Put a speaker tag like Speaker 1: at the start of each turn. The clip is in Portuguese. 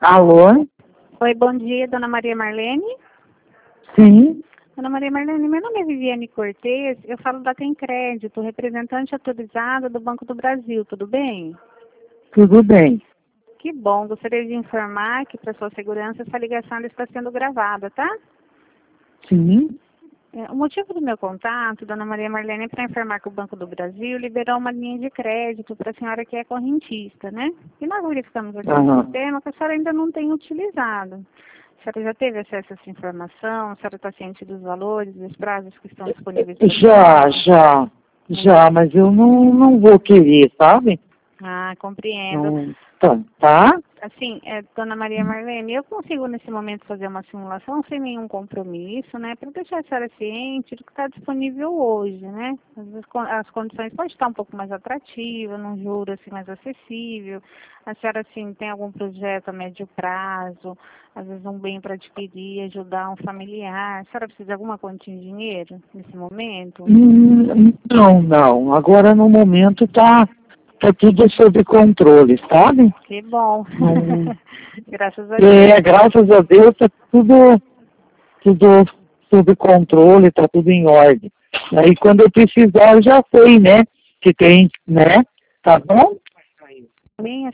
Speaker 1: Alô?
Speaker 2: Oi, bom dia, dona Maria Marlene.
Speaker 1: Sim,
Speaker 2: Dona Maria Marlene, meu nome é Viviane Cortez, eu falo da Tem Crédito, representante autorizada do Banco do Brasil, tudo bem?
Speaker 1: tudo bem.
Speaker 2: Que bom, gostaria de informar que, para sua segurança, essa ligação está sendo gravada, tá?
Speaker 1: Sim,
Speaker 2: O motivo do meu contato, dona Maria Marlene, é para informar que o Banco do Brasil liberou uma linha de crédito para a senhora que é correntista, né? E nós verificamos aqui no sistema que a senhora ainda não tem utilizado. A senhora já teve acesso a essa informação? A senhora está ciente dos valores, dos prazos que estão disponíveis para a senhora?
Speaker 1: já, mas eu não vou querer, sabe?
Speaker 2: Ah, compreendo.
Speaker 1: Não, tá?
Speaker 2: Assim, dona Maria Marlene, eu consigo nesse momento fazer uma simulação sem nenhum compromisso, né? Para deixar a senhora ciente do que está disponível hoje, né? Às vezes as condições podem estar um pouco mais atrativas, num juro assim mais acessível. A senhora, assim, tem algum projeto a médio prazo, às vezes um bem para adquirir, ajudar um familiar. A senhora precisa de alguma quantia de dinheiro nesse momento?
Speaker 1: Não. Agora no momento tá tudo sob controle, sabe?
Speaker 2: Que bom.
Speaker 1: Não,
Speaker 2: Graças a Deus.
Speaker 1: graças a Deus tá tudo sob controle, tá tudo em ordem. Aí quando eu precisar, eu já sei, né? Que tem, né? Tá bom?
Speaker 2: Bem,